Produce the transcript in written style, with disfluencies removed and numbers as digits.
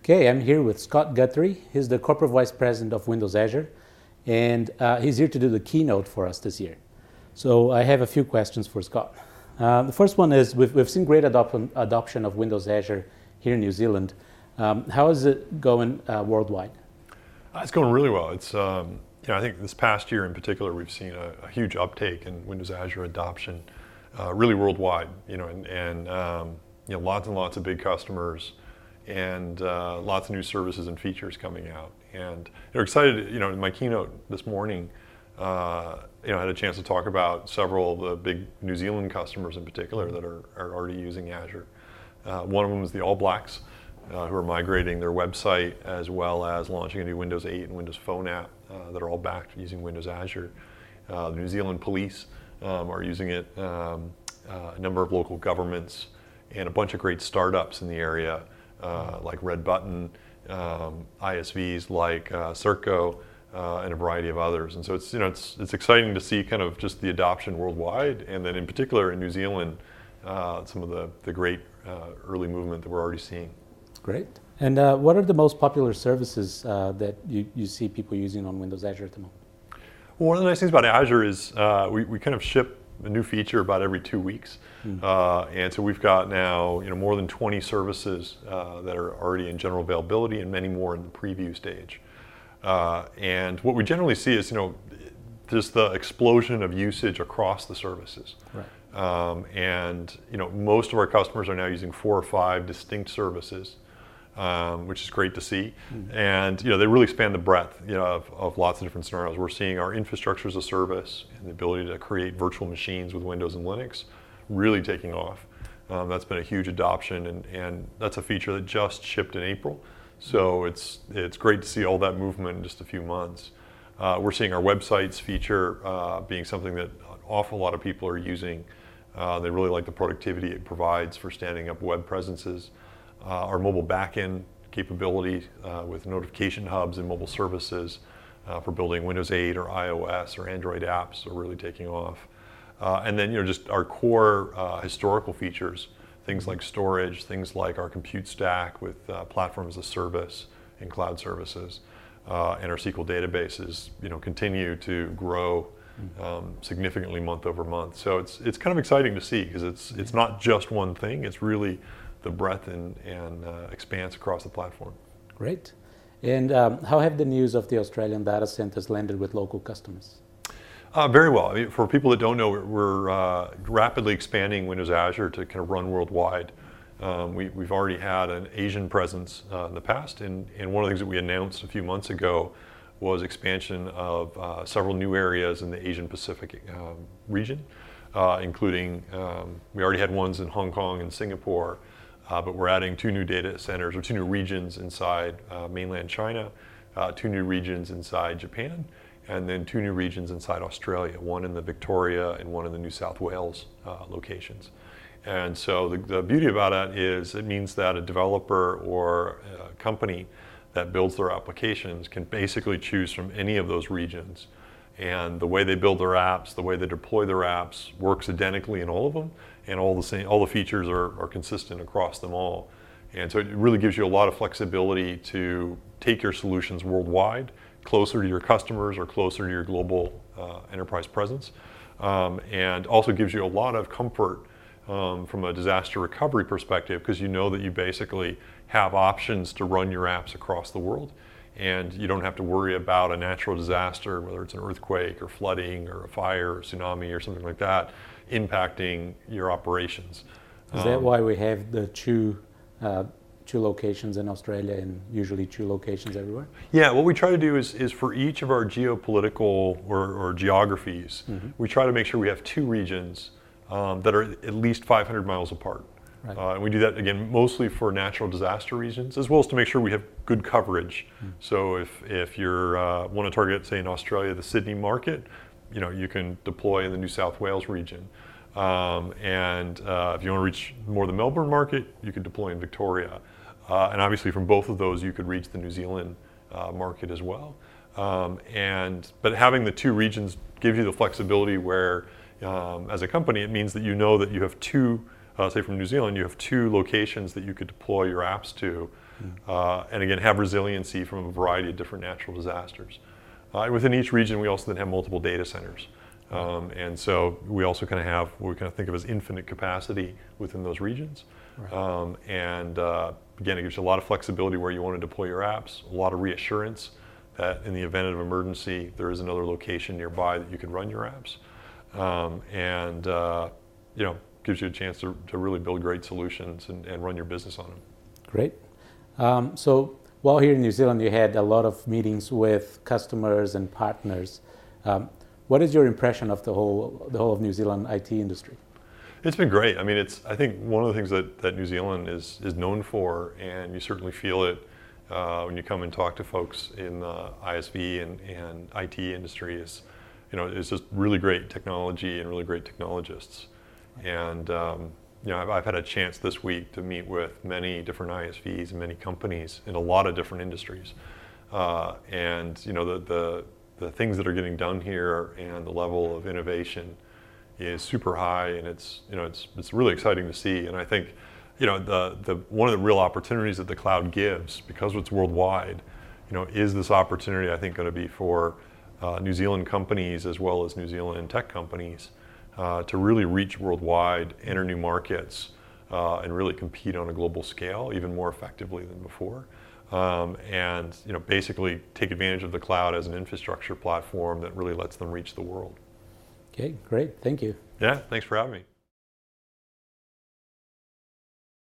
Okay, I'm here with Scott Guthrie. He's the Corporate Vice President of Windows Azure, and he's here to do the keynote for us this year. So I have a few questions for Scott. The first one is, we've seen great adoption of Windows Azure here in New Zealand. How is it going worldwide? It's going really well. It's I think this past year in particular, we've seen a huge uptake in Windows Azure adoption, really worldwide. And lots and lots of big customers, and lots of new services and features coming out. And excited. In my keynote this morning, I had a chance to talk about several of the big New Zealand customers in particular that are already using Azure. One of them is the All Blacks, who are migrating their website as well as launching a new Windows 8 and Windows Phone app that are all backed using Windows Azure. The New Zealand Police are using it, a number of local governments, and a bunch of great startups in the area like Red Button, ISVs like Serco, and a variety of others. And so it's exciting to see kind of just the adoption worldwide, and then in particular in New Zealand, some of the great early movement that we're already seeing. Great. And what are the most popular services that you see people using on Windows Azure at the moment? Well, one of the nice things about Azure is we kind of ship a new feature about every 2 weeks. And so we've got now more than 20 services that are already in general availability, and many more in the preview stage. And what we generally see is just the explosion of usage across the services. Right. And most of our customers are now using 4 or 5 distinct services, which is great to see. And they really span the breadth of lots of different scenarios. We're seeing our infrastructure as a service and the ability to create virtual machines with Windows and Linux really taking off. That's been a huge adoption, and that's a feature that just shipped in April. So it's great to see all that movement in just a few months. We're seeing our websites feature being something that an awful lot of people are using. They really like the productivity it provides for standing up web presences. Our mobile backend capability with notification hubs and mobile services for building Windows 8 or iOS or Android apps are really taking off. And then just our core historical features, things like storage, things like our compute stack with platform as a service and cloud services, and our SQL databases continue to grow significantly month over month. So it's kind of exciting to see, because it's not just one thing. It's really the breadth and expanse across the platform. Great. And how have the news of the Australian data centers landed with local customers? Very well. I mean, for people that don't know, we're rapidly expanding Windows Azure to kind of run worldwide. We've already had an Asian presence in the past, and one of the things that we announced a few months ago was expansion of several new areas in the Asian Pacific region, including, we already had ones in Hong Kong and Singapore, but we're adding 2 new data centers, or 2 new regions inside mainland China, 2 new regions inside Japan, and then 2 new regions inside Australia, one in the Victoria and one in the New South Wales locations. And so the beauty about that is it means that a developer or a company that builds their applications can basically choose from any of those regions. And the way they build their apps, the way they deploy their apps works identically in all of them, and all the features are consistent across them all. And so it really gives you a lot of flexibility to take your solutions worldwide, closer to your customers or closer to your global enterprise presence, and also gives you a lot of comfort from a disaster recovery perspective, because you know that you basically have options to run your apps across the world, and you don't have to worry about a natural disaster, whether it's an earthquake or flooding or a fire or tsunami or something like that, impacting your operations. Is that why we have the two locations in Australia and usually 2 locations everywhere? Yeah, what we try to do is for each of our geopolitical or geographies, we try to make sure we have 2 regions that are at least 500 miles apart. Right. And we do that, again, mostly for natural disaster regions, as well as to make sure we have good coverage. So if you want to target, say in Australia, the Sydney market, you can deploy in the New South Wales region. And if you want to reach more the Melbourne market, you could deploy in Victoria. And obviously from both of those, you could reach the New Zealand market as well. But having the 2 regions gives you the flexibility where, as a company, it means that that you have 2, say from New Zealand, you have 2 locations that you could deploy your apps to, and again, have resiliency from a variety of different natural disasters. Within each region, we also then have multiple data centers. And so we also kind of have what we kind of think of as infinite capacity within those regions. Right. Again, it gives you a lot of flexibility where you want to deploy your apps, a lot of reassurance that in the event of emergency, there is another location nearby that you can run your apps. Gives you a chance to really build great solutions and run your business on them. Great. So while here in New Zealand, you had a lot of meetings with customers and partners. What is your impression of the whole of New Zealand IT industry? It's been great. I mean, I think one of the things that New Zealand is known for, and you certainly feel it when you come and talk to folks in the ISV and IT industry, is it's just really great technology and really great technologists. And I've had a chance this week to meet with many different ISVs and many companies in a lot of different industries. The things that are getting done here and the level of innovation is super high, and it's really exciting to see. And I think one of the real opportunities that the cloud gives, because it's worldwide, is this opportunity, I think, going to be for New Zealand companies as well as New Zealand tech companies to really reach worldwide, enter new markets, and really compete on a global scale even more effectively than before. Basically take advantage of the cloud as an infrastructure platform that really lets them reach the world. Okay, great. Thank you. Yeah, thanks for having me.